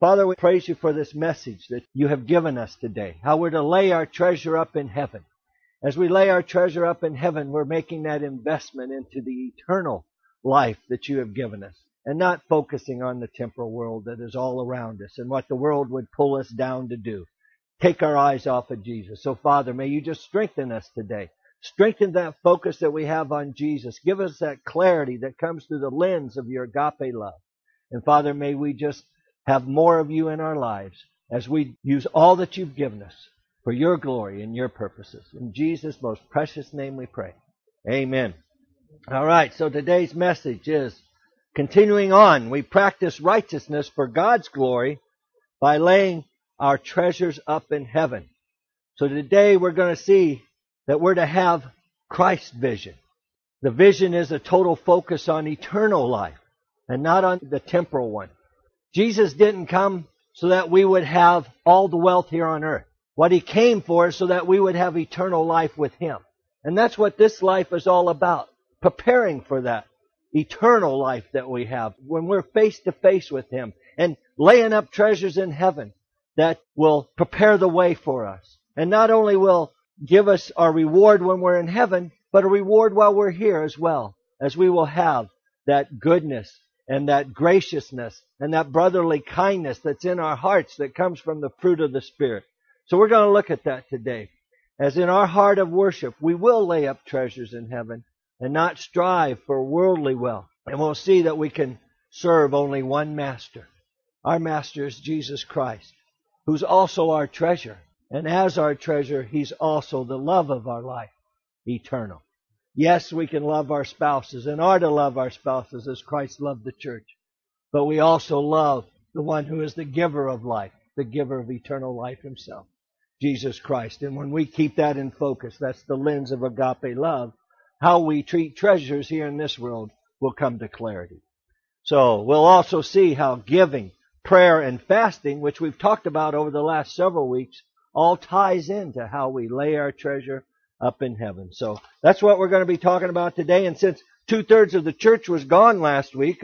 Father, we praise you for this message that you have given us today, how we're to lay our treasure up in heaven. As we lay our treasure up in heaven, we're making that investment into the eternal life that you have given us, and not focusing on the temporal world that is all around us and what the world would pull us down to do. Take our eyes off of Jesus. So, Father, may you just strengthen us today. Strengthen that focus that we have on Jesus. Give us that clarity that comes through the lens of your agape love. And, Father, may we just have more of you in our lives as we use all that you've given us for your glory and your purposes. In Jesus' most precious name we pray. Amen. All right, so today's message is continuing on. We practice righteousness for God's glory by laying our treasures up in heaven. So today we're going to see that we're to have Christ's vision. The vision is a total focus on eternal life and not on the temporal one. Jesus didn't come so that we would have all the wealth here on earth. What He came for is so that we would have eternal life with Him. And that's what this life is all about, preparing for that eternal life that we have when we're face to face with Him and laying up treasures in heaven that will prepare the way for us. And not only will give us our reward when we're in heaven, but a reward while we're here as well, as we will have that goodness and that graciousness and that brotherly kindness that's in our hearts that comes from the fruit of the Spirit. So we're going to look at that today. As in our heart of worship, we will lay up treasures in heaven and not strive for worldly wealth. And we'll see that we can serve only one master. Our master is Jesus Christ, who's also our treasure. And as our treasure, He's also the love of our life, eternal. Yes, we can love our spouses and are to love our spouses as Christ loved the church. But we also love the one who is the giver of life, the giver of eternal life Himself, Jesus Christ. And when we keep that in focus, that's the lens of agape love, how we treat treasures here in this world will come to clarity. So we'll also see how giving, prayer, and fasting, which we've talked about over the last several weeks, all ties into how we lay our treasure up in heaven. So that's what we're going to be talking about today. And since 2/3 of the church was gone last week,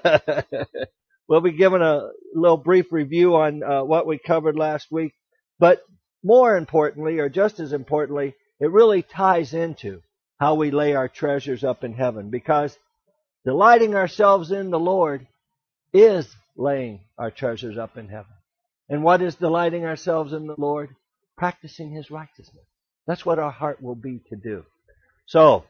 we'll be giving a little brief review on what we covered last week. But more importantly, or just as importantly, it really ties into how we lay our treasures up in heaven. Because delighting ourselves in the Lord is laying our treasures up in heaven. And what is delighting ourselves in the Lord? Practicing His righteousness. That's what our heart will be to do. So,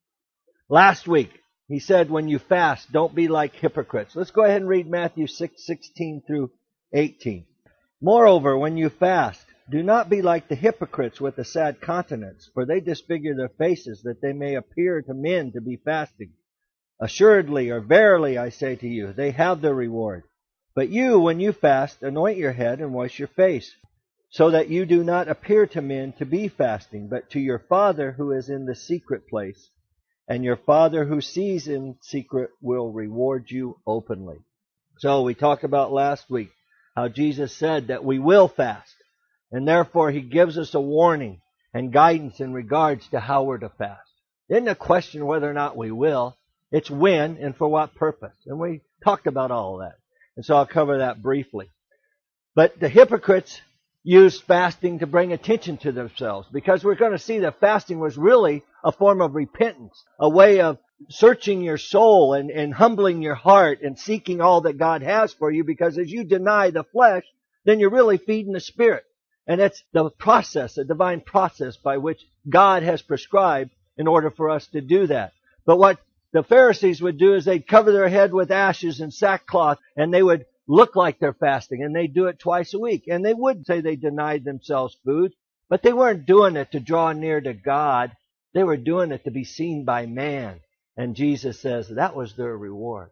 last week, He said, when you fast, don't be like hypocrites. Let's go ahead and read Matthew 6:16 through 18. Moreover, when you fast, do not be like the hypocrites with a sad countenance, for they disfigure their faces, that they may appear to men to be fasting. Assuredly, or verily, I say to you, they have their reward. But you, when you fast, anoint your head and wash your face, so that you do not appear to men to be fasting, but to your Father who is in the secret place. And your Father who sees in secret will reward you openly. So we talked about last week how Jesus said that we will fast. And therefore He gives us a warning and guidance in regards to how we're to fast. It isn't a question whether or not we will. It's when and for what purpose. And we talked about all of that. And so I'll cover that briefly. But the hypocrites used fasting to bring attention to themselves, because we're going to see that fasting was really a form of repentance, a way of searching your soul and humbling your heart and seeking all that God has for you, because as you deny the flesh, then you're really feeding the Spirit. And it's the process, a divine process by which God has prescribed in order for us to do that. But what the Pharisees would do is they'd cover their head with ashes and sackcloth, and they would look like they're fasting, and they'd do it twice a week. And they would say they denied themselves food, but they weren't doing it to draw near to God. They were doing it to be seen by man. And Jesus says that was their reward.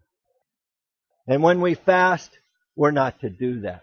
And when we fast, we're not to do that.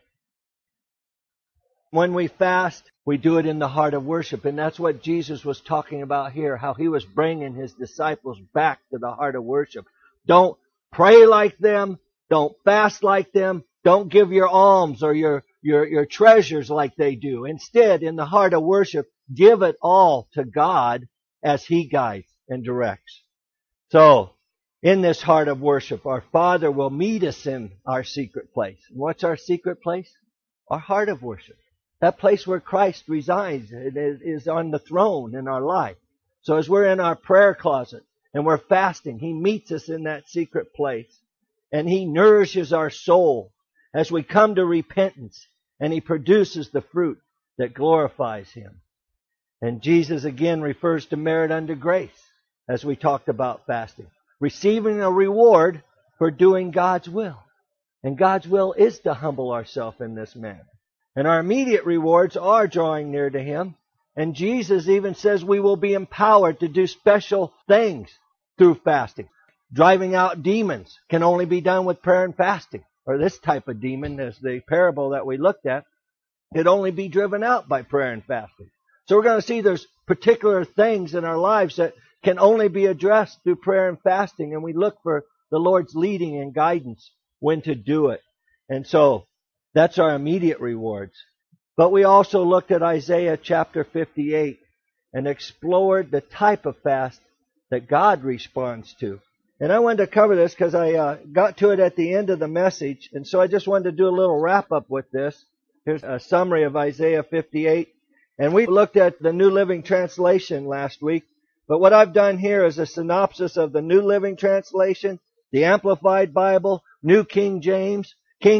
When we fast, we do it in the heart of worship. And that's what Jesus was talking about here, how He was bringing His disciples back to the heart of worship. Don't pray like them. Don't fast like them. Don't give your alms or your treasures like they do. Instead, in the heart of worship, give it all to God as He guides and directs. So, in this heart of worship, our Father will meet us in our secret place. And what's our secret place? Our heart of worship. That place where Christ resides is on the throne in our life. So as we're in our prayer closet and we're fasting, He meets us in that secret place. And He nourishes our soul as we come to repentance. And He produces the fruit that glorifies Him. And Jesus again refers to merit unto grace as we talked about fasting. Receiving a reward for doing God's will. And God's will is to humble ourselves in this manner. And our immediate rewards are drawing near to Him. And Jesus even says we will be empowered to do special things through fasting. Driving out demons can only be done with prayer and fasting. Or this type of demon, as the parable that we looked at, could only be driven out by prayer and fasting. So we're going to see there's particular things in our lives that can only be addressed through prayer and fasting. And we look for the Lord's leading and guidance when to do it. And so that's our immediate rewards. But we also looked at Isaiah chapter 58 and explored the type of fast that God responds to. And I wanted to cover this because I got to it at the end of the message. And so I just wanted to do a little wrap up with this. Here's a summary of Isaiah 58. And we looked at the New Living Translation last week. But what I've done here is a synopsis of the New Living Translation, the Amplified Bible, New King James,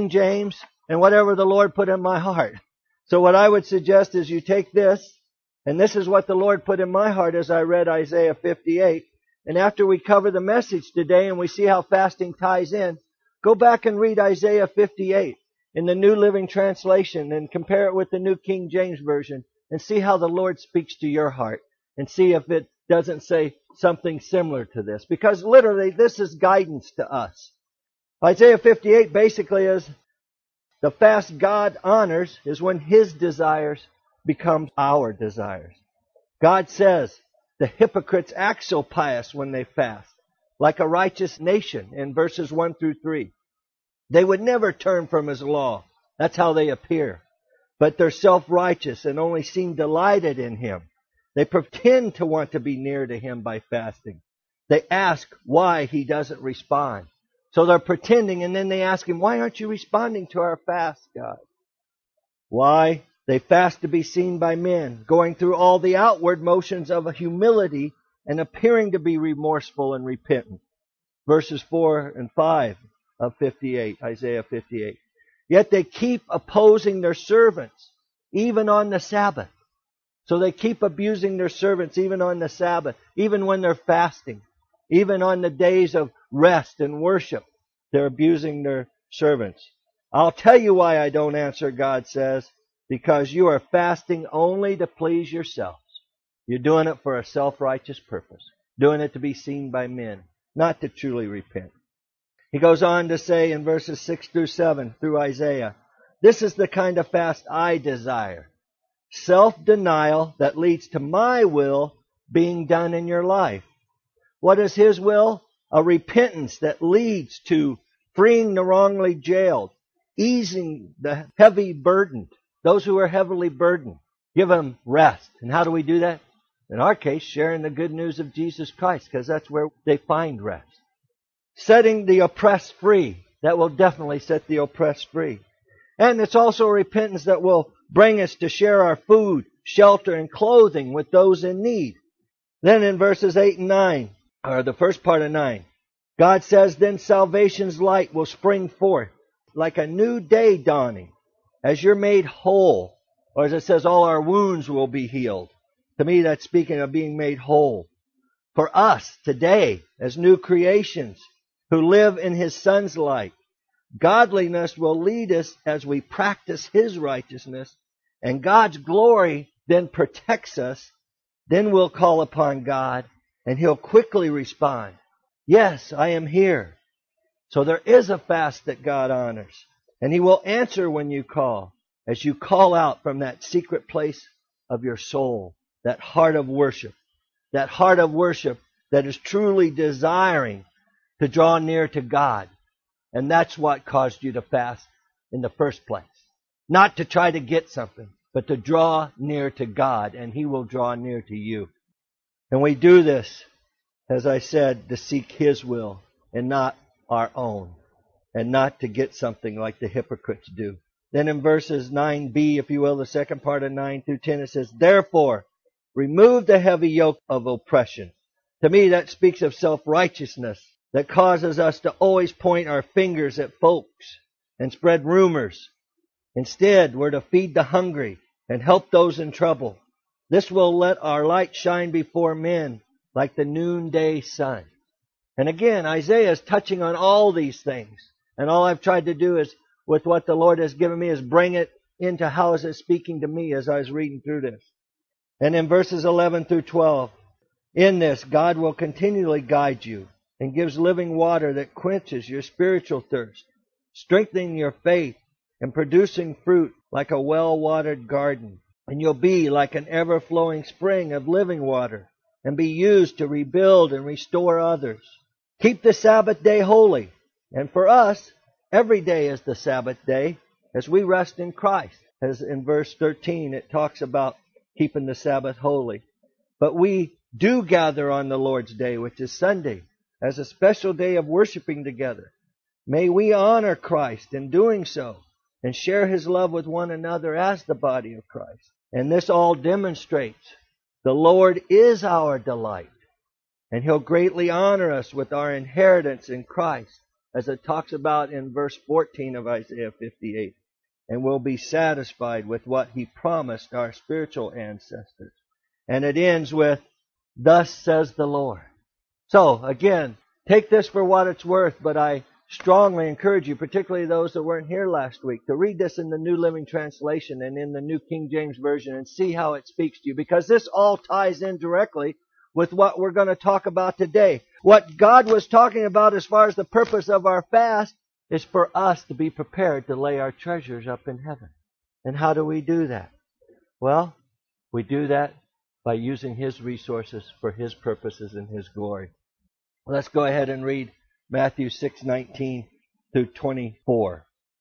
and whatever the Lord put in my heart. So what I would suggest is you take this, and this is what the Lord put in my heart as I read Isaiah 58. And after we cover the message today and we see how fasting ties in, go back and read Isaiah 58 in the New Living Translation and compare it with the New King James Version and see how the Lord speaks to your heart and see if it doesn't say something similar to this. Because literally this is guidance to us. Isaiah 58 basically is the fast God honors is when His desires become our desires. God says the hypocrites act so pious when they fast, like a righteous nation in verses 1 through 3. They would never turn from His law. That's how they appear. But they're self-righteous and only seem delighted in Him. They pretend to want to be near to Him by fasting. They ask why He doesn't respond. So they're pretending, and then they ask Him, why aren't you responding to our fast, God? Why? They fast to be seen by men, going through all the outward motions of humility and appearing to be remorseful and repentant. Verses 4 and 5 of 58, Isaiah 58. Yet they keep opposing their servants, even on the Sabbath. So they keep abusing their servants even on the Sabbath, even when they're fasting, even on the days of rest and worship. They're abusing their servants. I'll tell you why I don't answer, God says, because you are fasting only to please yourselves. You're doing it for a self-righteous purpose, doing it to be seen by men, not to truly repent. He goes on to say in verses 6 through 7 through Isaiah, this is the kind of fast I desire. Self-denial that leads to my will being done in your life. What is His will? A repentance that leads to freeing the wrongly jailed, easing the heavy burdened, those who are heavily burdened. Give them rest. And how do we do that? In our case, sharing the good news of Jesus Christ, because that's where they find rest. Setting the oppressed free. That will definitely set the oppressed free. And it's also a repentance that will bring us to share our food, shelter, and clothing with those in need. Then in verses 8 and 9, or the first part of 9, God says, then salvation's light will spring forth like a new day dawning as you're made whole. Or as it says, all our wounds will be healed. To me, that's speaking of being made whole. For us today, as new creations who live in His Son's light, godliness will lead us as we practice His righteousness, and God's glory then protects us. Then we'll call upon God, and He'll quickly respond. Yes, I am here. So there is a fast that God honors, and He will answer when you call, as you call out from that secret place of your soul, that heart of worship that is truly desiring to draw near to God. And that's what caused you to fast in the first place. Not to try to get something, but to draw near to God, and He will draw near to you. And we do this, as I said, to seek His will. and not our own, and not to get something like the hypocrites do. Then in verses 9b, if you will, the second part of 9 through 10, it says, "Therefore, remove the heavy yoke of oppression." To me, that speaks of self-righteousness that causes us to always point our fingers at folks and spread rumors. Instead, we're to feed the hungry and help those in trouble. This will let our light shine before men like the noonday sun. And again, Isaiah is touching on all these things. And all I've tried to do is, with what the Lord has given me, is bring it into how is it speaking to me as I was reading through this. And in verses 11 through 12, in this, God will continually guide you and gives living water that quenches your spiritual thirst, strengthening your faith and producing fruit like a well-watered garden. And you'll be like an ever-flowing spring of living water and be used to rebuild and restore others. Keep the Sabbath day holy. And for us, every day is the Sabbath day as we rest in Christ. As in verse 13, it talks about keeping the Sabbath holy. But we do gather on the Lord's Day, which is Sunday, as a special day of worshiping together. May we honor Christ in doing so and share His love with one another as the body of Christ. And this all demonstrates the Lord is our delight, and He'll greatly honor us with our inheritance in Christ, as it talks about in verse 14 of Isaiah 58. And we'll be satisfied with what He promised our spiritual ancestors. And it ends with, "Thus says the Lord." So, again, take this for what it's worth, but I strongly encourage you, particularly those that weren't here last week, to read this in the New Living Translation and in the New King James Version and see how it speaks to you, because this all ties in directly with what we're going to talk about today. What God was talking about as far as the purpose of our fast is for us to be prepared to lay our treasures up in heaven. And how do we do that? Well, we do that by using His resources for His purposes and His glory. Let's go ahead and read Matthew 6:19 through 24.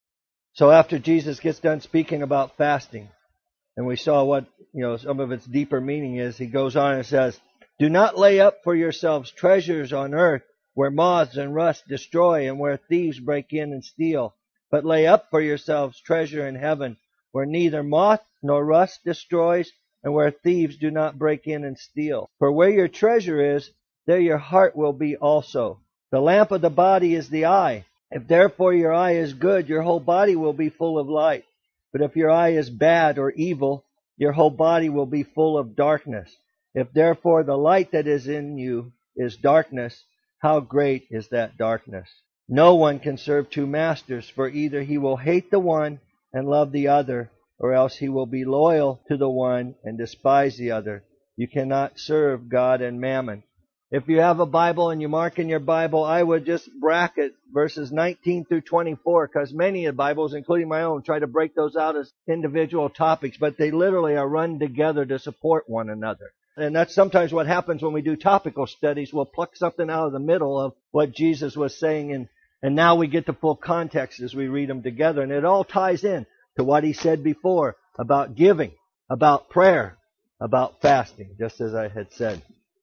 So after Jesus gets done speaking about fasting, and we saw what, some of its deeper meaning is, He goes on and says, "Do not lay up for yourselves treasures on earth, where moths and rust destroy and where thieves break in and steal. But lay up for yourselves treasure in heaven, where neither moth nor rust destroys and where thieves do not break in and steal. For where your treasure is, there your heart will be also. The lamp of the body is the eye. If therefore your eye is good, your whole body will be full of light. But if your eye is bad or evil, your whole body will be full of darkness. If therefore the light that is in you is darkness, how great is that darkness? No one can serve two masters, for either he will hate the one and love the other, or else he will be loyal to the one and despise the other. You cannot serve God and mammon." If you have a Bible and you mark in your Bible, I would just bracket verses 19 through 24, because many of the Bibles, including my own, try to break those out as individual topics, but they literally are run together to support one another. And that's sometimes what happens when we do topical studies. We'll pluck something out of the middle of what Jesus was saying, and now we get the full context as we read them together. And it all ties in to what He said before about giving, about prayer, about fasting, just as I had said.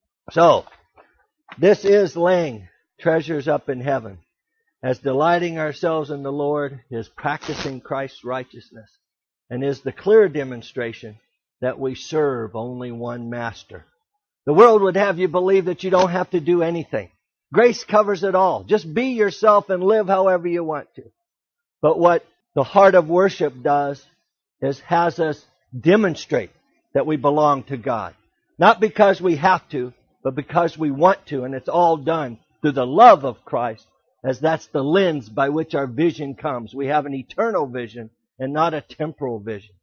So, this is laying treasures up in heaven, as delighting ourselves in the Lord is practicing Christ's righteousness, and is the clear demonstration that we serve only one master. The world would have you believe that you don't have to do anything. Grace covers it all. Just be yourself and live however you want to. But what the heart of worship does is has us demonstrate that we belong to God. Not because we have to, but because we want to, and it's all done through the love of Christ, as that's the lens by which our vision comes. We have an eternal vision and not a temporal vision.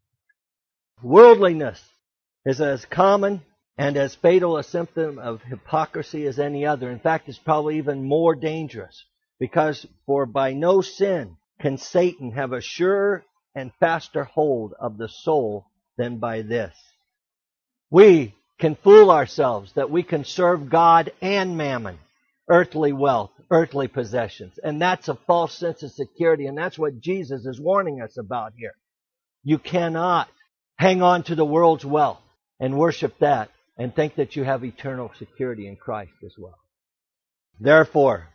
Worldliness is as common and as fatal a symptom of hypocrisy as any other. In fact, it's probably even more dangerous, because for by no sin can Satan have a surer and faster hold of the soul than by this. We can fool ourselves that we can serve God and mammon, earthly wealth, earthly possessions. And that's a false sense of security, and that's what Jesus is warning us about here. You cannot hang on to the world's wealth and worship that and think that you have eternal security in Christ as well. Therefore,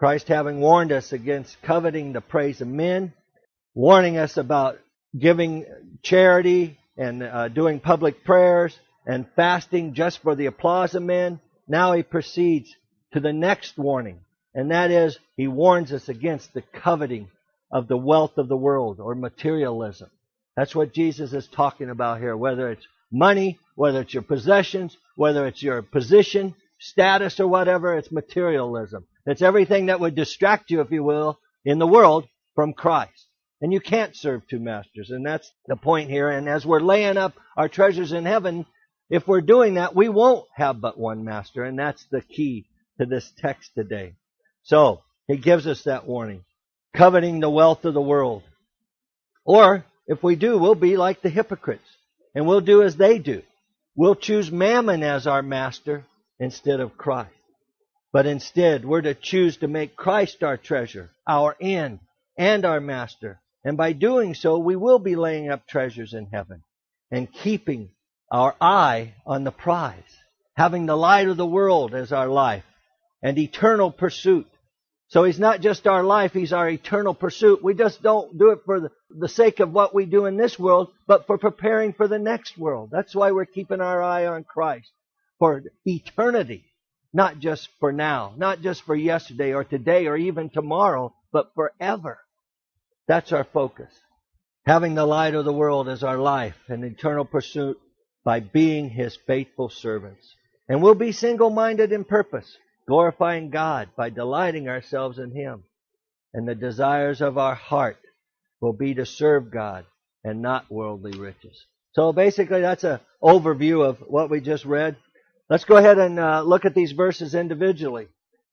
Christ having warned us against coveting the praise of men, warning us about giving charity and doing public prayers and fasting just for the applause of men, now he proceeds to the next warning, and that is he warns us against the coveting of the wealth of the world or materialism. That's what Jesus is talking about here, whether it's money, whether it's your possessions, whether it's your position, status, or whatever, it's materialism. It's everything that would distract you, if you will, in the world from Christ. And you can't serve two masters, and that's the point here. And as we're laying up our treasures in heaven, if we're doing that, we won't have but one master, and that's the key to this text today. So, he gives us that warning. Coveting the wealth of the world. Or, if we do, we'll be like the hypocrites, and we'll do as they do. We'll choose mammon as our master instead of Christ. But instead, we're to choose to make Christ our treasure, our end, and our master. And by doing so, we will be laying up treasures in heaven and keeping our eye on the prize, having the light of the world as our life and eternal pursuit. So he's not just our life, he's our eternal pursuit. We just don't do it for the sake of what we do in this world, but for preparing for the next world. That's why we're keeping our eye on Christ for eternity, not just for now, not just for yesterday or today or even tomorrow, but forever. That's our focus. Having the light of the world as our life and eternal pursuit by being His faithful servants. And we'll be single-minded in purpose, glorifying God by delighting ourselves in Him. And the desires of our heart will be to serve God and not worldly riches. So basically that's an overview of what we just read. Let's go ahead and look at these verses individually.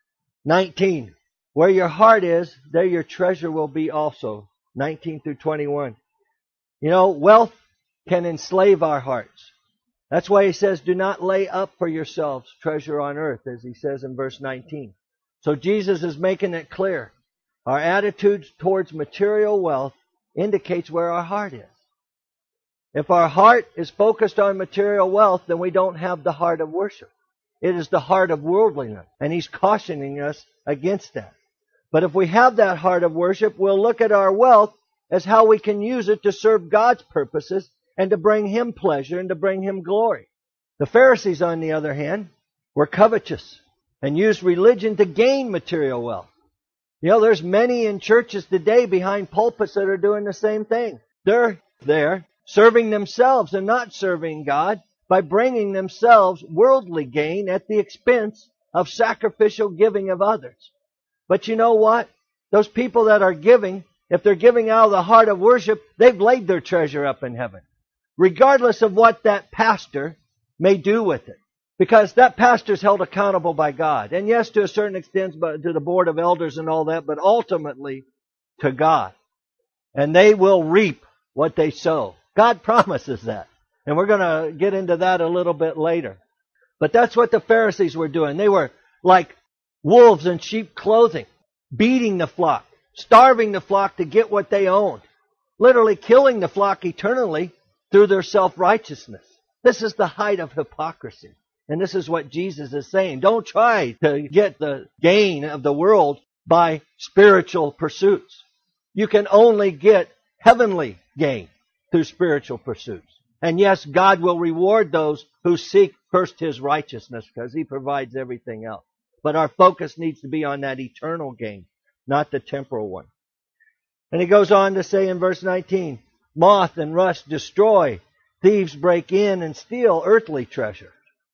19. Where your heart is, there your treasure will be also. 19 through 21. You know, wealth can enslave our hearts. That's why he says, do not lay up for yourselves treasure on earth, as he says in verse 19. So Jesus is making it clear. Our attitudes towards material wealth indicates where our heart is. If our heart is focused on material wealth, then we don't have the heart of worship. It is the heart of worldliness, and he's cautioning us against that. But if we have that heart of worship, we'll look at our wealth as how we can use it to serve God's purposes and to bring Him pleasure and to bring Him glory. The Pharisees, on the other hand, were covetous and used religion to gain material wealth. You know, there's many in churches today behind pulpits that are doing the same thing. They're there serving themselves and not serving God by bringing themselves worldly gain at the expense of sacrificial giving of others. But you know what? Those people that are giving, if they're giving out of the heart of worship, they've laid their treasure up in heaven, regardless of what that pastor may do with it. Because that pastor's held accountable by God. And yes, to a certain extent, but to the board of elders and all that, but ultimately to God. And they will reap what they sow. God promises that. And we're going to get into that a little bit later. But that's what the Pharisees were doing. They were like wolves in sheep clothing, beating the flock, starving the flock to get what they owned, literally killing the flock eternally through their self-righteousness. This is the height of hypocrisy. And this is what Jesus is saying. Don't try to get the gain of the world by spiritual pursuits. You can only get heavenly gain through spiritual pursuits. And yes, God will reward those who seek first His righteousness because He provides everything else. But our focus needs to be on that eternal gain, not the temporal one. And he goes on to say in verse 19, moth and rust destroy, thieves break in and steal earthly treasure.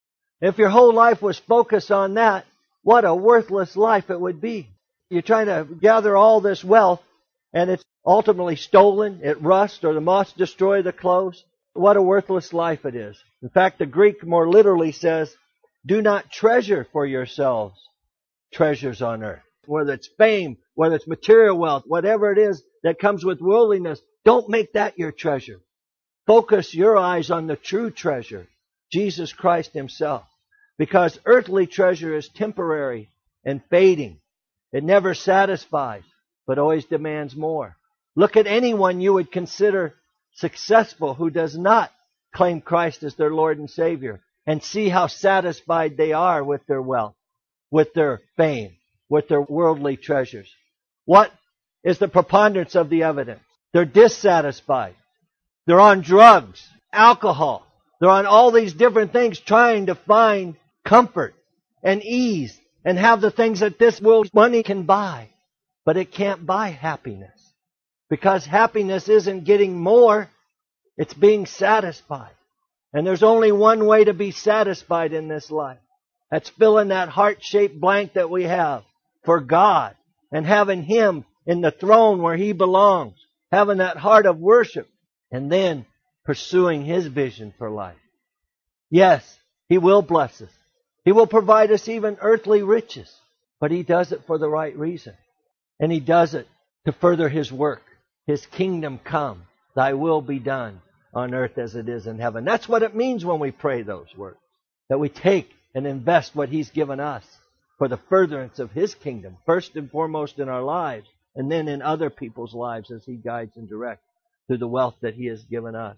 If your whole life was focused on that, what a worthless life it would be. You're trying to gather all this wealth, and it's ultimately stolen, it rusts, or the moths destroy the clothes. What a worthless life it is. In fact, the Greek more literally says, do not treasure for yourselves treasures on earth. Whether it's fame, whether it's material wealth, whatever it is that comes with worldliness, don't make that your treasure. Focus your eyes on the true treasure, Jesus Christ Himself. Because earthly treasure is temporary and fading. It never satisfies, but always demands more. Look at anyone you would consider successful who does not claim Christ as their Lord and Savior, and see how satisfied they are with their wealth, with their fame, with their worldly treasures. What is the preponderance of the evidence? They're dissatisfied. They're on drugs, alcohol. They're on all these different things trying to find comfort and ease and have the things that this world's money can buy. But it can't buy happiness. Because happiness isn't getting more, it's being satisfied. And there's only one way to be satisfied in this life. That's filling that heart-shaped blank that we have for God and having Him in the throne where He belongs. Having that heart of worship and then pursuing His vision for life. Yes, He will bless us. He will provide us even earthly riches. But He does it for the right reason. And He does it to further His work. His kingdom come. Thy will be done on earth as it is in heaven. That's what it means when we pray those words. That we take and invest what He's given us for the furtherance of His kingdom. First and foremost in our lives. And then in other people's lives as He guides and directs through the wealth that He has given us.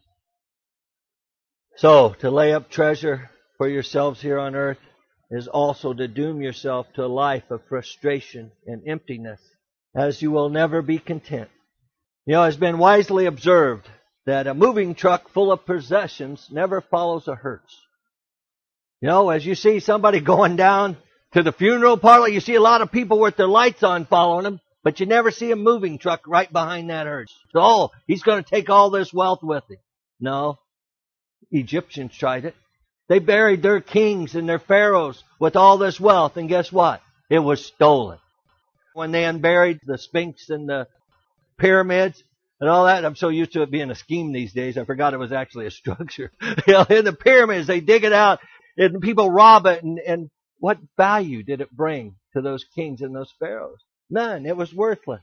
So, to lay up treasure for yourselves here on earth is also to doom yourself to a life of frustration and emptiness, as you will never be content. You know, it's been wisely observed that a moving truck full of possessions never follows a hearse. You know, as you see somebody going down to the funeral parlor, you see a lot of people with their lights on following them, but you never see a moving truck right behind that hearse. So, oh, he's going to take all this wealth with him. No. Egyptians tried it. They buried their kings and their pharaohs with all this wealth, and guess what? It was stolen. When they unburied the Sphinx and the pyramids and all that, I'm so used to it being a scheme these days, I forgot it was actually a structure. You know, in the pyramids, they dig it out, and people rob it, and what value did it bring to those kings and those pharaohs? None. It was worthless.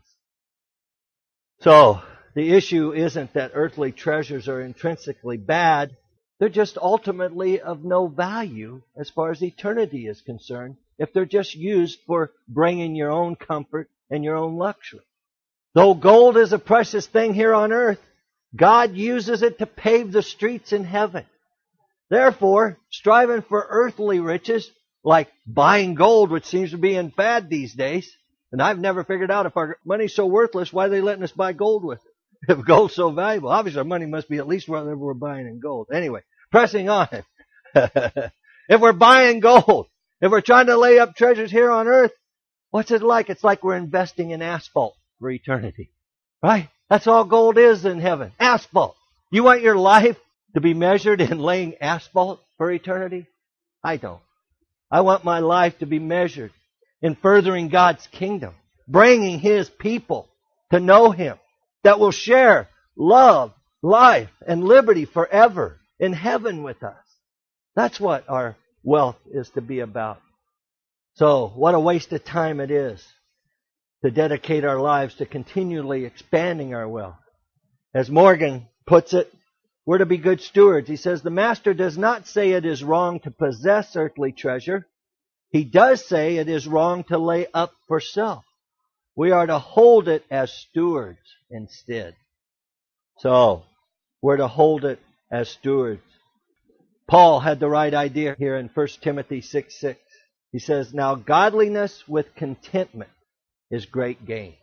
So, the issue isn't that earthly treasures are intrinsically bad. They're just ultimately of no value as far as eternity is concerned if they're just used for bringing your own comfort and your own luxury. Though gold is a precious thing here on earth, God uses it to pave the streets in heaven. Therefore, striving for earthly riches, like buying gold, which seems to be in fad these days, and I've never figured out if our money's so worthless, why are they letting us buy gold with it? If gold's so valuable, obviously our money must be at least whatever we're buying in gold. Anyway, pressing on. If we're buying gold, if we're trying to lay up treasures here on earth, what's it like? It's like we're investing in asphalt for eternity. Right? That's all gold is in heaven. Asphalt. You want your life to be measured in laying asphalt for eternity? I don't. I want my life to be measured in furthering God's kingdom, bringing His people to know Him, that will share love, life, and liberty forever in heaven with us. That's what our wealth is to be about. So, what a waste of time it is to dedicate our lives to continually expanding our wealth. As Morgan puts it, we're to be good stewards. He says, the Master does not say it is wrong to possess earthly treasure. He does say it is wrong to lay up for self. We are to hold it as stewards instead. So, we're to hold it as stewards. Paul had the right idea here in 1 Timothy 6:6. He says, now godliness with contentment is great gain.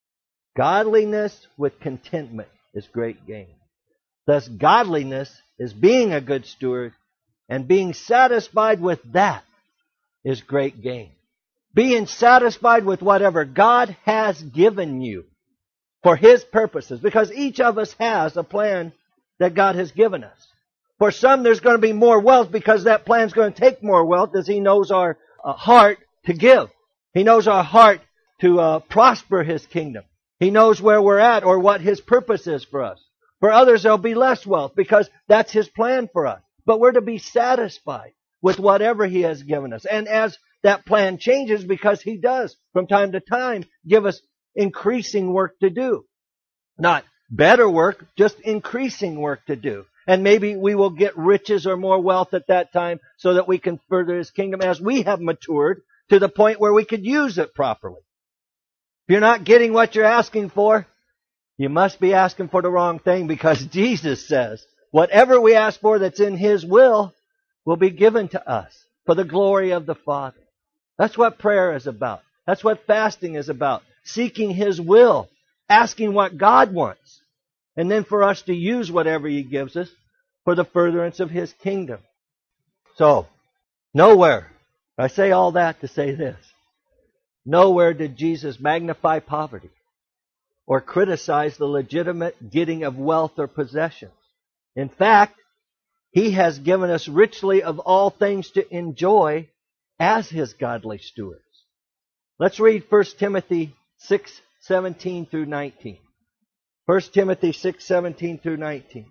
Godliness with contentment is great gain. Thus, godliness is being a good steward, and being satisfied with that is great gain. Being satisfied with whatever God has given you for His purposes. Because each of us has a plan that God has given us. For some, there's going to be more wealth because that plan's going to take more wealth as He knows our heart to give. He knows our heart to prosper His kingdom. He knows where we're at or what His purpose is for us. For others, there'll be less wealth because that's His plan for us. But we're to be satisfied with whatever He has given us. And as that plan changes, because He does from time to time give us increasing work to do. Not better work, just increasing work to do. And maybe we will get riches or more wealth at that time so that we can further His kingdom as we have matured to the point where we could use it properly. If you're not getting what you're asking for, you must be asking for the wrong thing, because Jesus says, whatever we ask for that's in His will be given to us for the glory of the Father. That's what prayer is about. That's what fasting is about. Seeking His will. Asking what God wants. And then for us to use whatever He gives us for the furtherance of His kingdom. So, nowhere. I say all that to say this. Nowhere did Jesus magnify poverty or criticize the legitimate getting of wealth or possessions. In fact, He has given us richly of all things to enjoy as His godly stewards. Let's read 1 Timothy 6:17 through 19. 1 Timothy 6:17 through 19.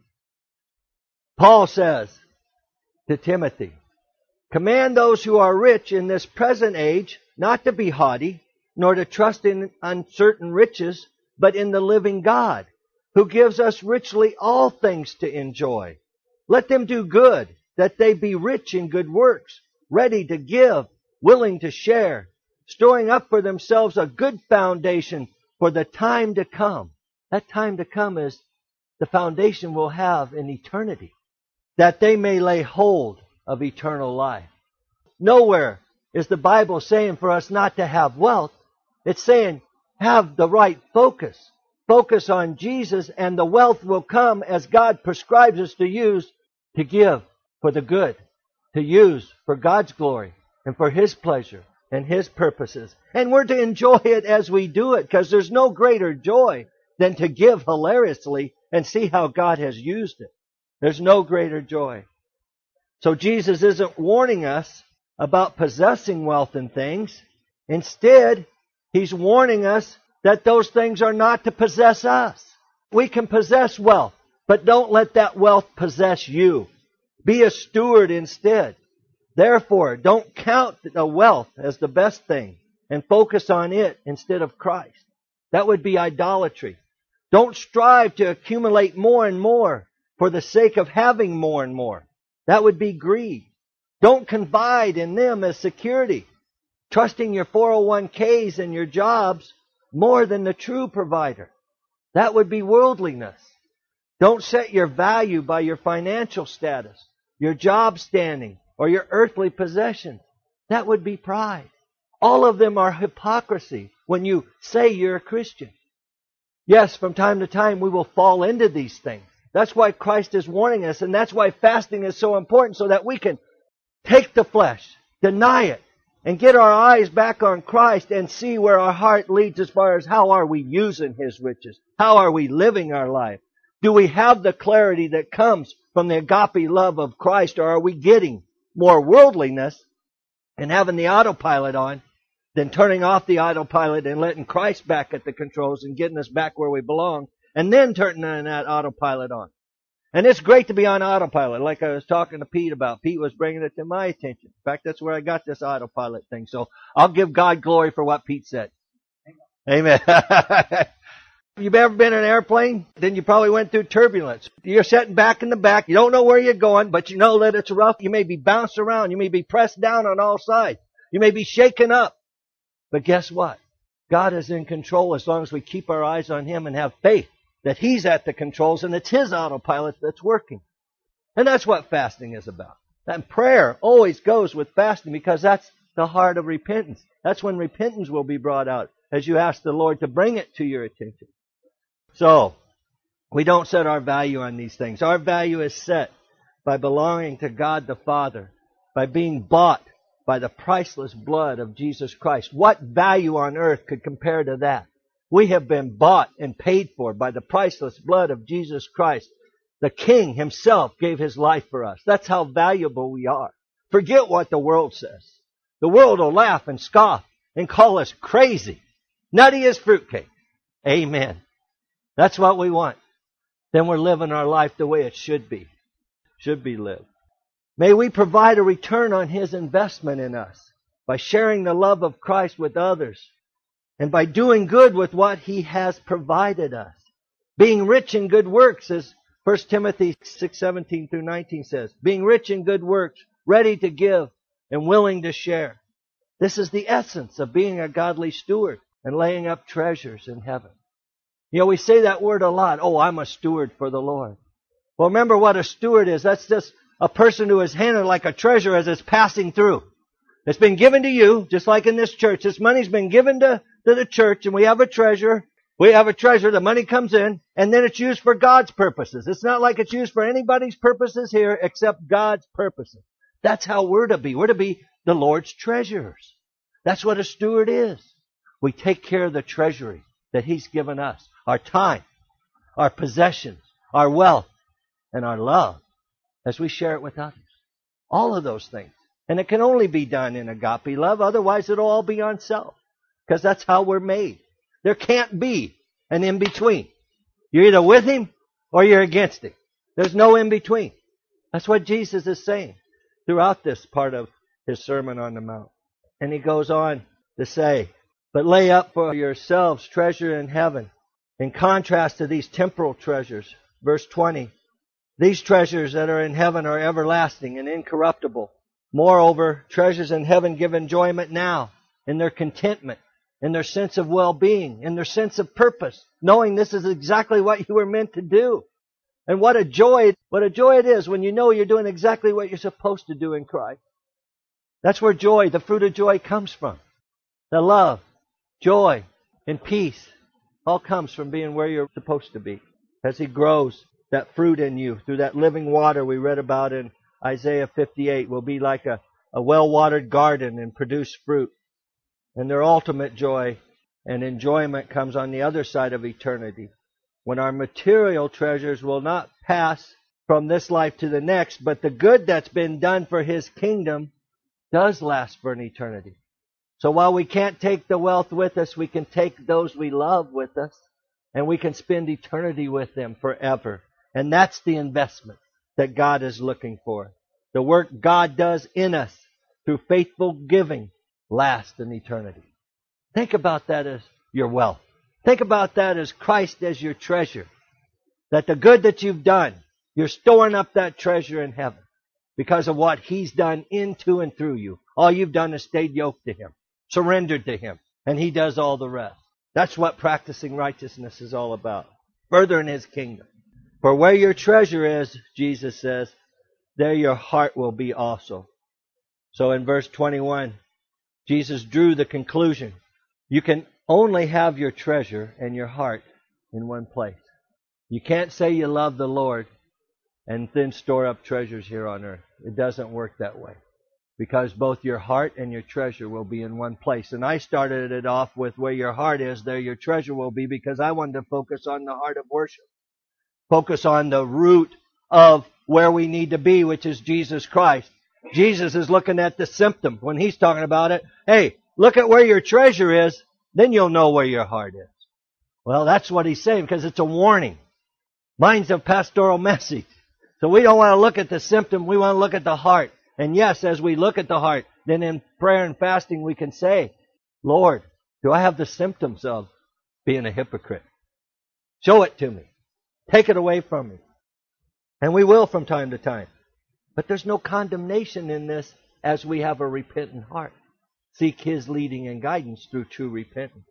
Paul says to Timothy, "Command those who are rich in this present age not to be haughty, nor to trust in uncertain riches, but in the living God, who gives us richly all things to enjoy. Let them do good, that they be rich in good works, ready to give, willing to share, storing up for themselves a good foundation for the time to come." That time to come is the foundation we'll have in eternity, that they may lay hold of eternal life. Nowhere is the Bible saying for us not to have wealth. It's saying have the right focus. Focus on Jesus, and the wealth will come as God prescribes us to use to give for the good, to use for God's glory and for His pleasure and His purposes. And we're to enjoy it as we do it, because there's no greater joy than to give hilariously and see how God has used it. There's no greater joy. So Jesus isn't warning us about possessing wealth and things. Instead, He's warning us that those things are not to possess us. We can possess wealth, but don't let that wealth possess you. Be a steward instead. Therefore, don't count the wealth as the best thing and focus on it instead of Christ. That would be idolatry. Don't strive to accumulate more and more for the sake of having more and more. That would be greed. Don't confide in them as security, trusting your 401ks and your jobs more than the true provider. That would be worldliness. Don't set your value by your financial status, your job standing, or your earthly possessions. That would be pride. All of them are hypocrisy when you say you're a Christian. Yes, from time to time we will fall into these things. That's why Christ is warning us, and that's why fasting is so important, so that we can take the flesh, deny it, and get our eyes back on Christ and see where our heart leads as far as how are we using His riches? How are we living our life? Do we have the clarity that comes from the agape love of Christ, or are we getting more worldliness and having the autopilot on than turning off the autopilot and letting Christ back at the controls and getting us back where we belong, and then turning that autopilot on? And it's great to be on autopilot, like I was talking to Pete about. Pete was bringing it to my attention. In fact, that's where I got this autopilot thing. So I'll give God glory for what Pete said. Amen. You've ever been in an airplane? Then you probably went through turbulence. You're sitting back in the back. You don't know where you're going, but you know that it's rough. You may be bounced around. You may be pressed down on all sides. You may be shaken up. But guess what? God is in control as long as we keep our eyes on Him and have faith that He's at the controls and it's His autopilot that's working. And that's what fasting is about. And prayer always goes with fasting, because that's the heart of repentance. That's when repentance will be brought out as you ask the Lord to bring it to your attention. So, we don't set our value on these things. Our value is set by belonging to God the Father, by being bought by the priceless blood of Jesus Christ. What value on earth could compare to that? We have been bought and paid for by the priceless blood of Jesus Christ. The King Himself gave His life for us. That's how valuable we are. Forget what the world says. The world will laugh and scoff and call us crazy, nutty as fruitcake. Amen. That's what we want. Then we're living our life the way it should be lived. May we provide a return on His investment in us by sharing the love of Christ with others and by doing good with what He has provided us. Being rich in good works, as 1 Timothy 6:17 through 19 says. Being rich in good works, ready to give and willing to share. This is the essence of being a godly steward and laying up treasures in heaven. You know, we say that word a lot. Oh, I'm a steward for the Lord. Well, remember what a steward is. That's just a person who is handled like a treasure as it's passing through. It's been given to you, just like in this church. This money's been given to the church, and we have a treasure. We have a treasure. The money comes in, and then it's used for God's purposes. It's not like it's used for anybody's purposes here except God's purposes. That's how we're to be. We're to be the Lord's treasurers. That's what a steward is. We take care of the treasury that He's given us. Our time, our possessions, our wealth, and our love as we share it with others. All of those things. And it can only be done in agape love. Otherwise, it'll all be on self. Because that's how we're made. There can't be an in-between. You're either with Him or you're against Him. There's no in-between. That's what Jesus is saying throughout this part of His Sermon on the Mount. And He goes on to say, but lay up for yourselves treasure in heaven. In contrast to these temporal treasures, verse 20, these treasures that are in heaven are everlasting and incorruptible. Moreover, treasures in heaven give enjoyment now in their contentment, in their sense of well-being, in their sense of purpose, knowing this is exactly what you were meant to do. And what a joy it is when you know you're doing exactly what you're supposed to do in Christ. That's where joy, the fruit of joy, comes from. The love, joy, and peace all comes from being where you're supposed to be. As He grows that fruit in you through that living water we read about in Isaiah 58 will be like a well-watered garden and produce fruit. And their ultimate joy and enjoyment comes on the other side of eternity, when our material treasures will not pass from this life to the next, but the good that's been done for His kingdom does last for an eternity. So while we can't take the wealth with us, we can take those we love with us, and we can spend eternity with them forever. And that's the investment that God is looking for. The work God does in us through faithful giving lasts in eternity. Think about that as your wealth. Think about that as Christ as your treasure. That the good that you've done, you're storing up that treasure in heaven because of what He's done into and through you. All you've done is stayed yoked to Him, surrendered to Him, and He does all the rest. That's what practicing righteousness is all about. Furthering His kingdom. For where your treasure is, Jesus says, there your heart will be also. So in verse 21, Jesus drew the conclusion. You can only have your treasure and your heart in one place. You can't say you love the Lord and then store up treasures here on earth. It doesn't work that way. Because both your heart and your treasure will be in one place. And I started it off with where your heart is, there your treasure will be, because I wanted to focus on the heart of worship. Focus on the root of where we need to be, which is Jesus Christ. Jesus is looking at the symptom when He's talking about it. Hey, look at where your treasure is, then you'll know where your heart is. Well, that's what He's saying, because it's a warning. Mine's a pastoral message. So we don't want to look at the symptom, we want to look at the heart. And yes, as we look at the heart, then in prayer and fasting we can say, Lord, do I have the symptoms of being a hypocrite? Show it to me. Take it away from me. And we will from time to time. But there's no condemnation in this as we have a repentant heart. Seek His leading and guidance through true repentance.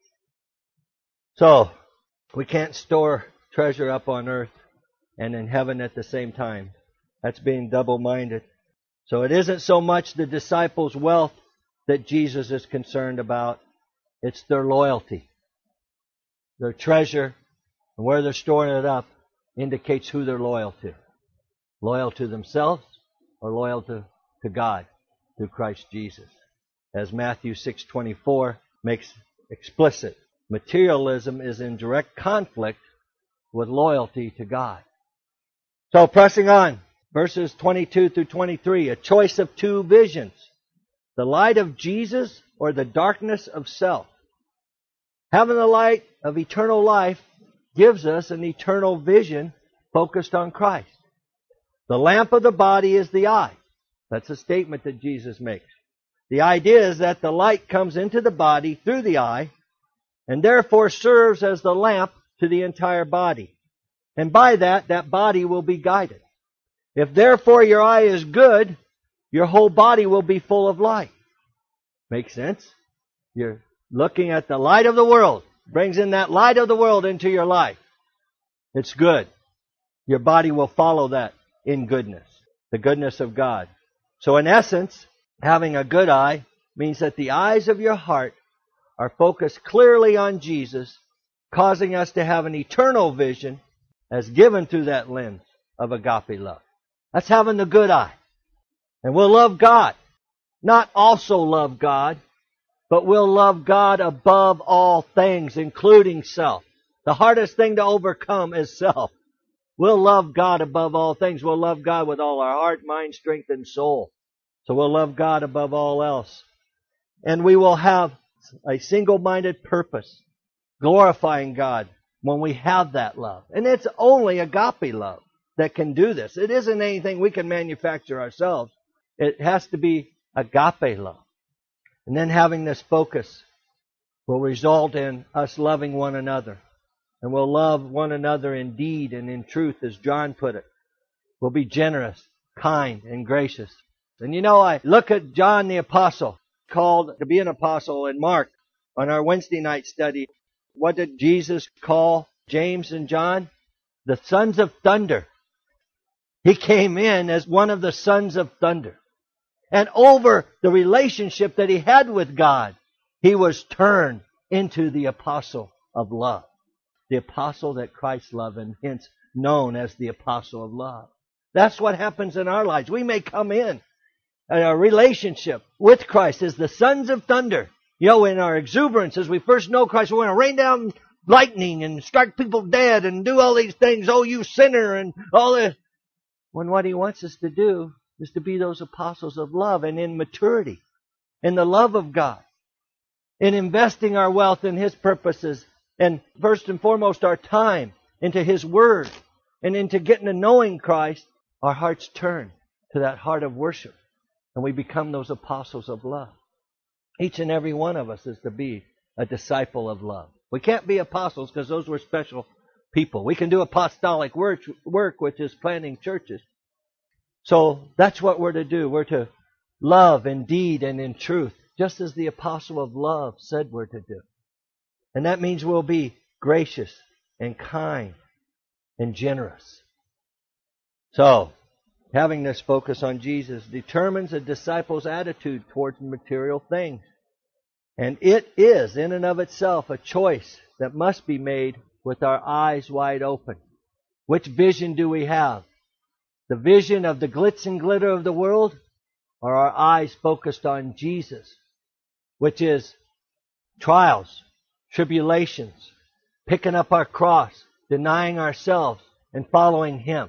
So, we can't store treasure up on earth and in heaven at the same time. That's being double-minded. So it isn't so much the disciples' wealth that Jesus is concerned about. It's their loyalty. Their treasure and where they're storing it up indicates who they're loyal to. Loyal to themselves or loyal to God through Christ Jesus. As Matthew 6:24 makes explicit, materialism is in direct conflict with loyalty to God. So pressing on, verses 22 through 23, a choice of two visions. The light of Jesus or the darkness of self. Having the light of eternal life gives us an eternal vision focused on Christ. The lamp of the body is the eye. That's a statement that Jesus makes. The idea is that the light comes into the body through the eye and therefore serves as the lamp to the entire body. And by that body will be guided. If therefore your eye is good, your whole body will be full of light. Makes sense? You're looking at the light of the world. Brings in that light of the world into your life. It's good. Your body will follow that in goodness. The goodness of God. So in essence, having a good eye means that the eyes of your heart are focused clearly on Jesus, causing us to have an eternal vision as given through that lens of agape love. That's having the good eye. And we'll love God. Not also love God, but we'll love God above all things, including self. The hardest thing to overcome is self. We'll love God above all things. We'll love God with all our heart, mind, strength, and soul. So we'll love God above all else. And we will have a single-minded purpose, glorifying God when we have that love. And it's only agape love that can do this. It isn't anything we can manufacture ourselves. It has to be agape love. And then having this focus will result in us loving one another. And we'll love one another in deed and in truth, as John put it. We'll be generous, kind, and gracious. And you know, I look at John the Apostle, called to be an apostle, in Mark on our Wednesday night study. What did Jesus call James and John? The sons of thunder. He came in as one of the sons of thunder. And over the relationship that he had with God, he was turned into the apostle of love. The apostle that Christ loved, and hence known as the apostle of love. That's what happens in our lives. We may come in a relationship with Christ as the sons of thunder. You know, in our exuberance, as we first know Christ, we're going to rain down lightning and strike people dead and do all these things. Oh, you sinner, and all this. When what he wants us to do is to be those apostles of love, and in maturity, in the love of God, in investing our wealth in His purposes, and first and foremost our time into His Word, and into getting to knowing Christ, our hearts turn to that heart of worship, and we become those apostles of love. Each and every one of us is to be a disciple of love. We can't be apostles because those were special people. We can do apostolic work, which is planting churches. So that's what we're to do. We're to love in deed and in truth, just as the apostle of love said we're to do. And that means we'll be gracious and kind and generous. So, having this focus on Jesus determines a disciple's attitude towards material things. And it is, in and of itself, a choice that must be made with our eyes wide open. Which vision do we have? The vision of the glitz and glitter of the world, or our eyes focused on Jesus, which is trials, tribulations, picking up our cross, denying ourselves, and following Him.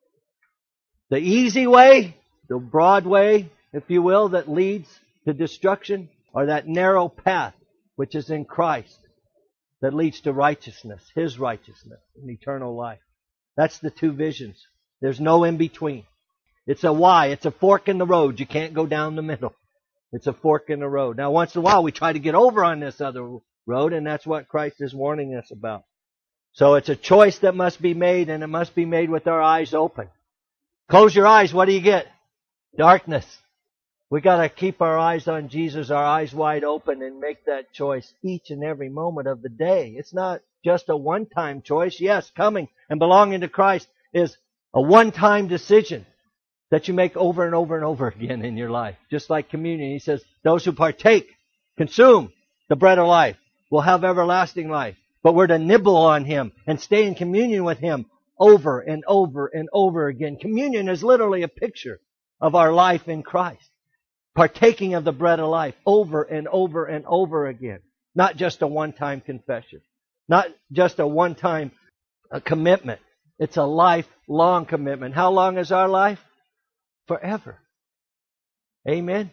The easy way, the broad way, if you will, that leads to destruction, or that narrow path, which is in Christ, that leads to righteousness, His righteousness, and eternal life. That's the two visions. There's no in between. It's a Y. It's a fork in the road. You can't go down the middle. It's a fork in the road. Now, once in a while, we try to get over on this other road, and that's what Christ is warning us about. So it's a choice that must be made, and it must be made with our eyes open. Close your eyes. What do you get? Darkness. We got to keep our eyes on Jesus, our eyes wide open, and make that choice each and every moment of the day. It's not just a one-time choice. Yes, coming and belonging to Christ is a one-time decision that you make over and over and over again in your life. Just like communion. He says, those who partake, consume the bread of life, will have everlasting life. But we're to nibble on Him and stay in communion with Him over and over and over again. Communion is literally a picture of our life in Christ. Partaking of the bread of life over and over and over again. Not just a one-time confession. Not just a one-time commitment. It's a lifelong commitment. How long is our life? Forever. Amen?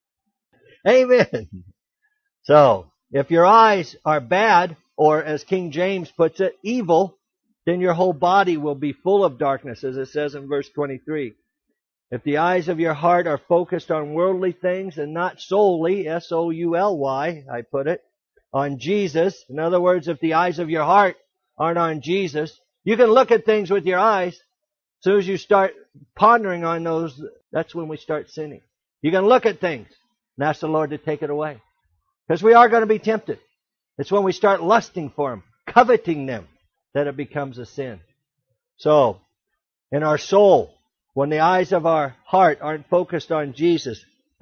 Amen. So, if your eyes are bad, or as King James puts it, evil, then your whole body will be full of darkness, as it says in verse 23. If the eyes of your heart are focused on worldly things and not solely, S-O-U-L-Y, I put it, on Jesus. In other words, if the eyes of your heart aren't on Jesus, you can look at things with your eyes. As soon as you start pondering on those, that's when we start sinning. You can look at things and ask the Lord to take it away. Because we are going to be tempted. It's when we start lusting for them, coveting them, that it becomes a sin. So, in our soul, when the eyes of our heart aren't focused on Jesus,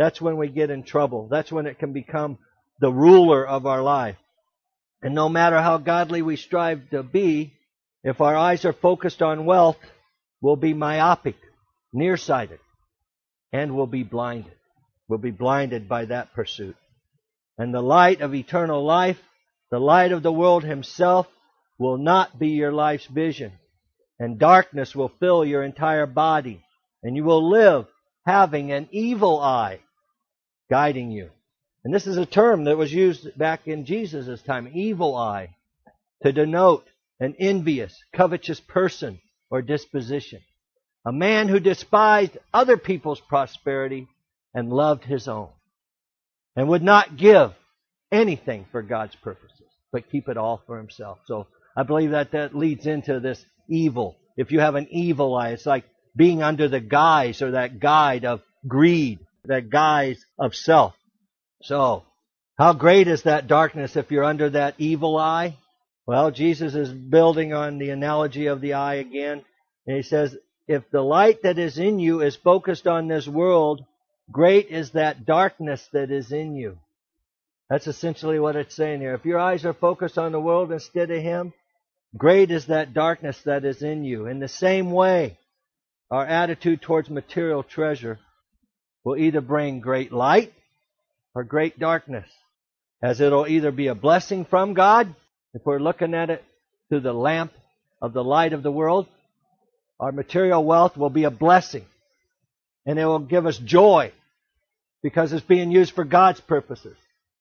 that's when we get in trouble. That's when it can become the ruler of our life. And no matter how godly we strive to be, if our eyes are focused on wealth, we'll be myopic, nearsighted, and we'll be blinded. We'll be blinded by that pursuit. And the light of eternal life, the light of the world himself, will not be your life's vision. And darkness will fill your entire body. And you will live having an evil eye guiding you. And this is a term that was used back in Jesus' time, evil eye, to denote an envious, covetous person or disposition. A man who despised other people's prosperity and loved his own. And would not give anything for God's purposes, but keep it all for himself. So I believe that leads into this evil. If you have an evil eye, it's like being under the guise or that guide of greed, that guise of self. So, how great is that darkness if you're under that evil eye? Well, Jesus is building on the analogy of the eye again. And he says, if the light that is in you is focused on this world, great is that darkness that is in you. That's essentially what it's saying here. If your eyes are focused on the world instead of Him, great is that darkness that is in you. In the same way, our attitude towards material treasure will either bring great light or great darkness. As it'll either be a blessing from God, if we're looking at it through the lamp of the light of the world, our material wealth will be a blessing. And it will give us joy because it's being used for God's purposes.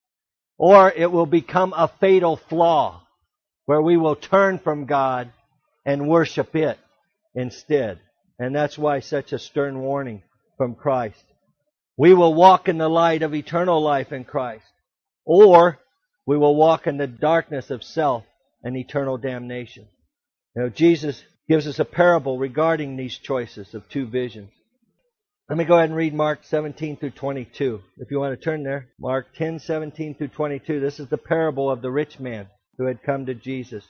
Or it will become a fatal flaw where we will turn from God and worship it instead. And that's why such a stern warning from Christ. We will walk in the light of eternal life in Christ. Or we will walk in the darkness of self and eternal damnation. You know, Jesus gives us a parable regarding these choices of two visions. Let me go ahead and read Mark 17 through 22. If you want to turn there. Mark 10, 17 through 22. This is the parable of the rich man who had come to Jesus.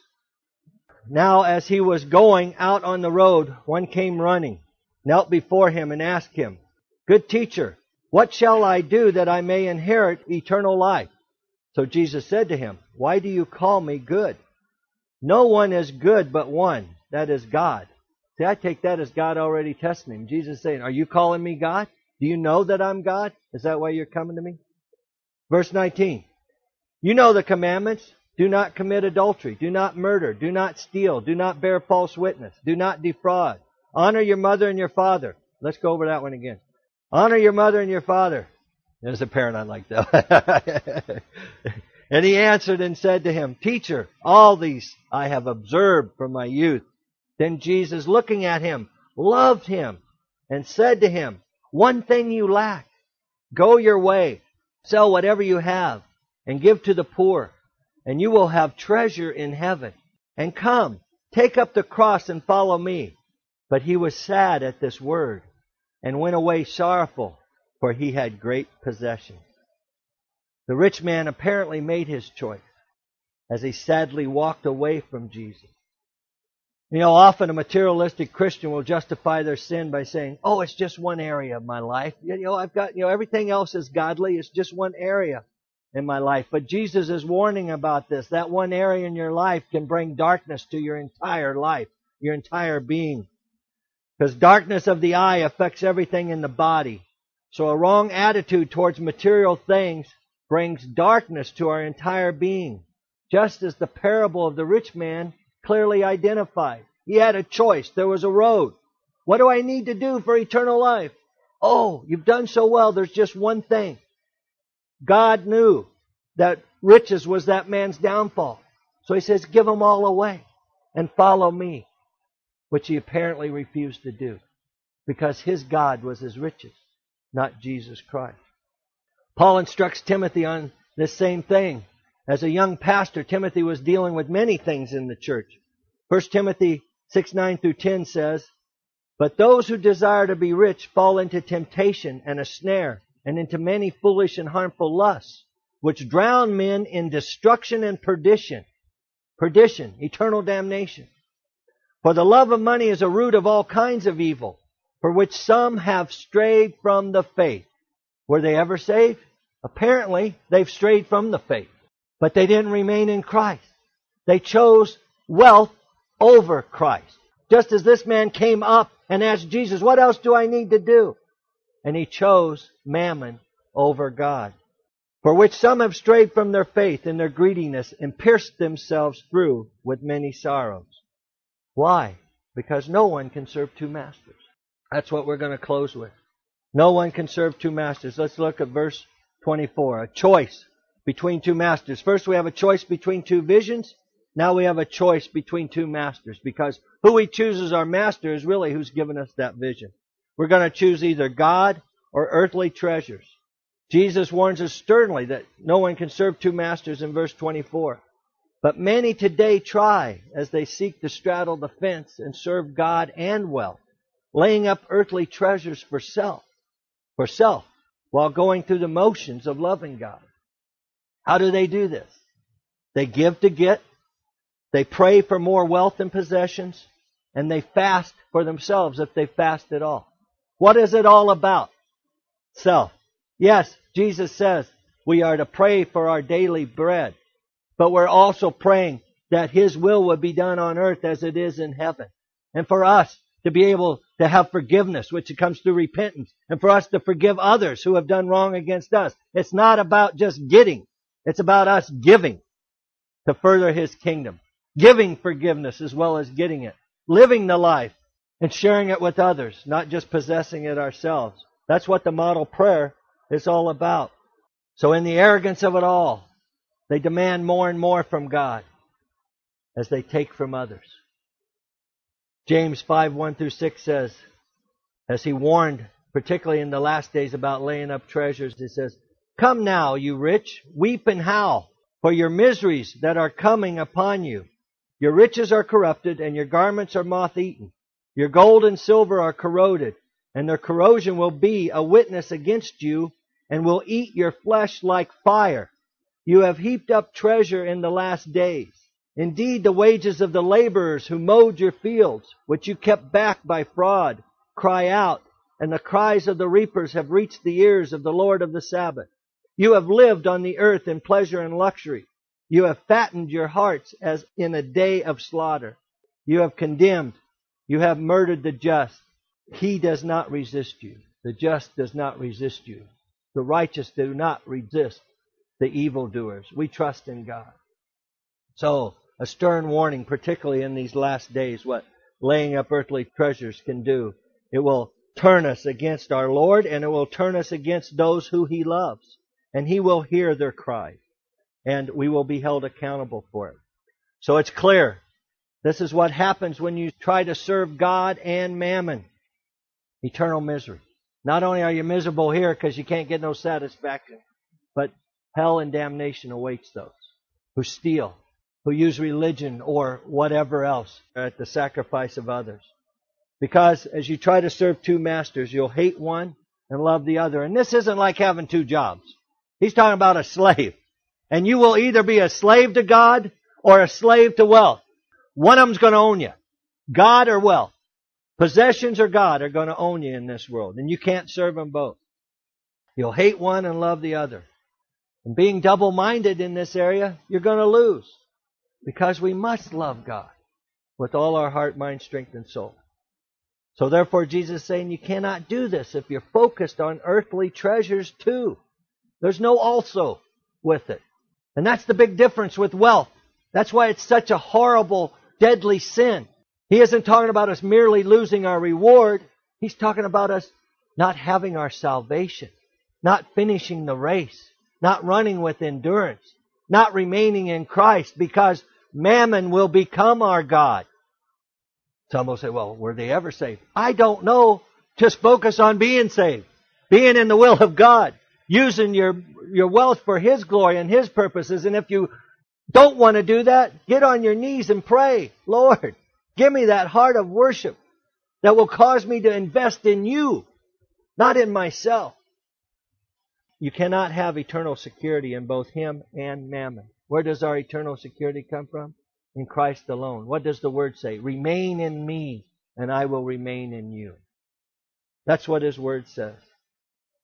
Now as he was going out on the road, one came running, knelt before him and asked him, Good teacher, what shall I do that I may inherit eternal life? So Jesus said to him, Why do you call me good? No one is good but one, that is God. See, I take that as God already testing him. Jesus is saying, Are you calling me God? Do you know that I'm God? Is that why you're coming to me? Verse 19. You know the commandments. Do not commit adultery. Do not murder. Do not steal. Do not bear false witness. Do not defraud. Honor your mother and your father. Let's go over that one again. Honor your mother and your father. There's a parent I like that. And he answered and said to him, Teacher, all these I have observed from my youth. Then Jesus, looking at him, loved him and said to him, One thing you lack. Go your way, sell whatever you have, and give to the poor, and you will have treasure in heaven. And come, take up the cross and follow me. But he was sad at this word, and went away sorrowful, for he had great possessions. The rich man apparently made his choice as he sadly walked away from Jesus. You know, often a materialistic Christian will justify their sin by saying, Oh, it's just one area of my life. I've got, everything else is godly. It's just one area in my life. But Jesus is warning about this. That one area in your life can bring darkness to your entire life, your entire being. Because darkness of the eye affects everything in the body. So a wrong attitude towards material things brings darkness to our entire being. Just as the parable of the rich man clearly identified. He had a choice. There was a road. What do I need to do for eternal life? Oh, you've done so well. There's just one thing. God knew that riches was that man's downfall. So he says, give them all away and follow me. Which he apparently refused to do. Because his God was his riches, not Jesus Christ. Paul instructs Timothy on this same thing. As a young pastor, Timothy was dealing with many things in the church. 1 Timothy 6:9 through 10 says, But those who desire to be rich fall into temptation and a snare, and into many foolish and harmful lusts, which drown men in destruction and perdition. Perdition, eternal damnation. For the love of money is a root of all kinds of evil, for which some have strayed from the faith. Were they ever saved? Apparently, they've strayed from the faith. But they didn't remain in Christ. They chose wealth over Christ. Just as this man came up and asked Jesus, what else do I need to do? And he chose mammon over God. For which some have strayed from their faith in their greediness and pierced themselves through with many sorrows. Why? Because no one can serve two masters. That's what we're going to close with. No one can serve two masters. Let's look at verse 24. A choice between two masters. First we have a choice between two visions. Now we have a choice between two masters. Because who we choose as our master is really who's given us that vision. We're going to choose either God or earthly treasures. Jesus warns us sternly that no one can serve two masters in verse 24. But many today try as they seek to straddle the fence and serve God and wealth, laying up earthly treasures for self, while going through the motions of loving God. How do they do this? They give to get, they pray for more wealth and possessions, and they fast for themselves if they fast at all. What is it all about? Self. Yes, Jesus says we are to pray for our daily bread, but we're also praying that His will would be done on earth as it is in heaven. And for us to be able to have forgiveness, which comes through repentance, and for us to forgive others who have done wrong against us. It's not about just getting. It's about us giving to further His kingdom. Giving forgiveness as well as getting it. Living the life and sharing it with others, not just possessing it ourselves. That's what the model prayer is all about. So in the arrogance of it all, they demand more and more from God as they take from others. James 5:1-6 says, as he warned, particularly in the last days about laying up treasures, he says, come now, you rich, weep and howl for your miseries that are coming upon you. Your riches are corrupted and your garments are moth-eaten. Your gold and silver are corroded, and their corrosion will be a witness against you and will eat your flesh like fire. You have heaped up treasure in the last days. Indeed, the wages of the laborers who mowed your fields, which you kept back by fraud, cry out, and the cries of the reapers have reached the ears of the Lord of the Sabbath. You have lived on the earth in pleasure and luxury. You have fattened your hearts as in a day of slaughter. You have condemned. You have murdered the just. He does not resist you. The just does not resist you. The righteous do not resist the evildoers. We trust in God. So, a stern warning, particularly in these last days, what laying up earthly treasures can do. It will turn us against our Lord, and it will turn us against those who He loves. And He will hear their cry, and we will be held accountable for it. So it's clear. This is what happens when you try to serve God and mammon. Eternal misery. Not only are you miserable here because you can't get no satisfaction, but hell and damnation awaits those who steal, who use religion or whatever else at the sacrifice of others. Because as you try to serve two masters, you'll hate one and love the other. And this isn't like having two jobs. He's talking about a slave. And you will either be a slave to God or a slave to wealth. One of them's going to own you. God or wealth. Possessions or God are going to own you in this world. And you can't serve them both. You'll hate one and love the other. And being double-minded in this area, you're going to lose. Because we must love God with all our heart, mind, strength, and soul. So therefore, Jesus is saying you cannot do this if you're focused on earthly treasures too. There's no also with it. And that's the big difference with wealth. That's why it's such a horrible, deadly sin. He isn't talking about us merely losing our reward. He's talking about us not having our salvation, not finishing the race, not running with endurance, not remaining in Christ, because mammon will become our God. Some will say, well, were they ever saved? I don't know. Just focus on being saved, being in the will of God, using your wealth for His glory and His purposes. And if you don't want to do that, get on your knees and pray, Lord, give me that heart of worship that will cause me to invest in You, not in myself. You cannot have eternal security in both Him and mammon. Where does our eternal security come from? In Christ alone. What does the Word say? Remain in Me, and I will remain in you. That's what His Word says.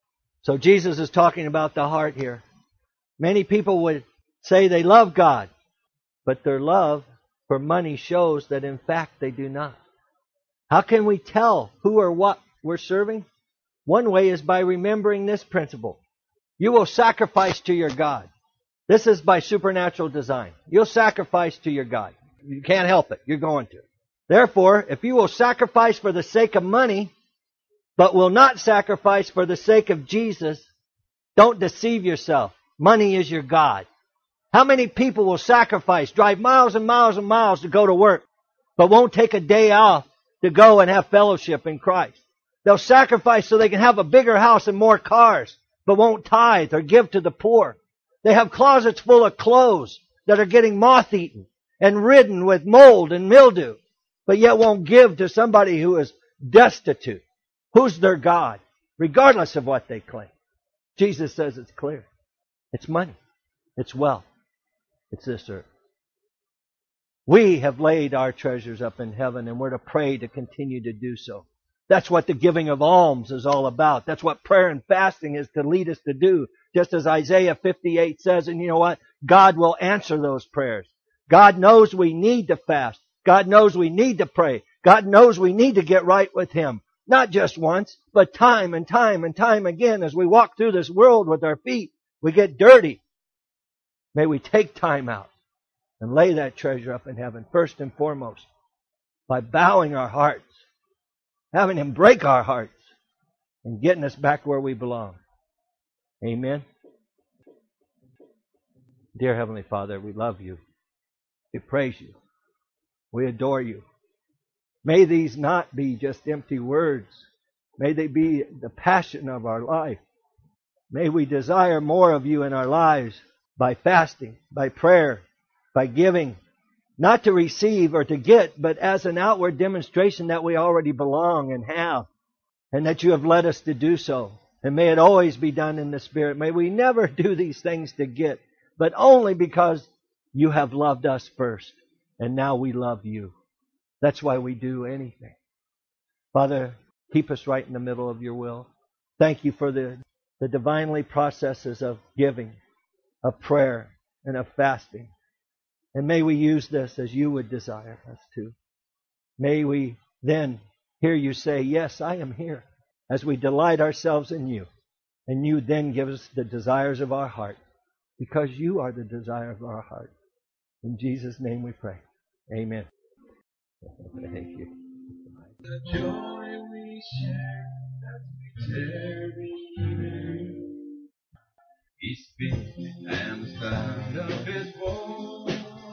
So Jesus is talking about the heart here. Many people would say they love God, but their love for money shows that in fact they do not. How can we tell who or what we're serving? One way is by remembering this principle. You will sacrifice to your God. This is by supernatural design. You'll sacrifice to your God. You can't help it. You're going to. Therefore, if you will sacrifice for the sake of money, but will not sacrifice for the sake of Jesus, don't deceive yourself. Money is your God. How many people will sacrifice, drive miles and miles and miles to go to work, but won't take a day off to go and have fellowship in Christ? They'll sacrifice so they can have a bigger house and more cars, but won't tithe or give to the poor. They have closets full of clothes that are getting moth-eaten and ridden with mold and mildew, but yet won't give to somebody who is destitute. Who's their God? Regardless of what they claim. Jesus says it's clear. It's money. It's wealth. It's this earth. We have laid our treasures up in heaven, and we're to pray to continue to do so. That's what the giving of alms is all about. That's what prayer and fasting is to lead us to do. Just as Isaiah 58 says, and you know what? God will answer those prayers. God knows we need to fast. God knows we need to pray. God knows we need to get right with Him. Not just once, but time and time and time again. As we walk through this world with our feet, we get dirty. May we take time out and lay that treasure up in heaven, first and foremost, by bowing our hearts, having Him break our hearts, and getting us back where we belong. Amen. Dear Heavenly Father, we love You. We praise You. We adore You. May these not be just empty words. May they be the passion of our life. May we desire more of You in our lives by fasting, by prayer, by giving, not to receive or to get, but as an outward demonstration that we already belong and have, and that You have led us to do so. And may it always be done in the Spirit. May we never do these things to get, but only because You have loved us first, and now we love You. That's why we do anything. Father, keep us right in the middle of Your will. Thank You for the divinely processes of giving, of prayer, and of fasting. And may we use this as You would desire us to. May we then hear You say, yes, I am here, as we delight ourselves in You. And You then give us the desires of our heart, because You are the desire of our heart. In Jesus' name we pray. Amen. Thank You. The joy we share as we tarry here is big and the sound of His voice.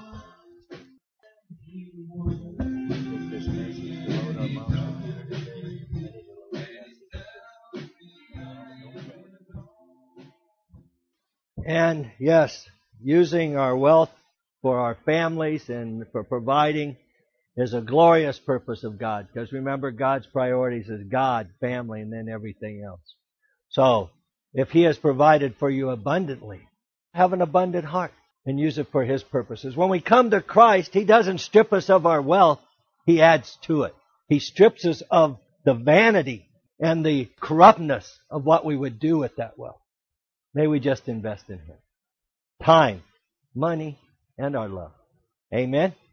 And yes, using our wealth for our families and for providing is a glorious purpose of God. Because remember, God's priorities is God, family, and then everything else. So, if He has provided for you abundantly, have an abundant heart and use it for His purposes. When we come to Christ, He doesn't strip us of our wealth. He adds to it. He strips us of the vanity and the corruptness of what we would do with that wealth. May we just invest in Him. Time, money, and our love. Amen.